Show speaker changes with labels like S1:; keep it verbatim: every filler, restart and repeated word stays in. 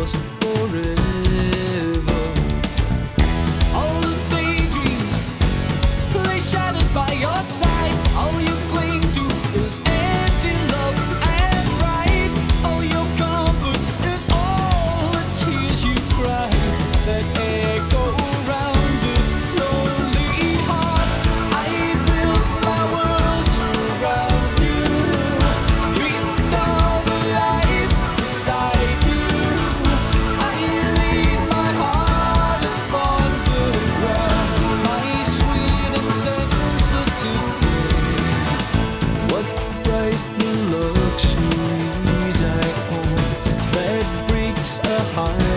S1: lost forever. All the daydreams lay shattered by your side. All you cling to is empty love and pride. All your comfort is all the tears you cry that echo around this lonely heart. I built my world around you, dreamed of a life beside you. I laid my heart upon the ground, my sweet and sensitive thing. What price the luxuries I own that breaks a heart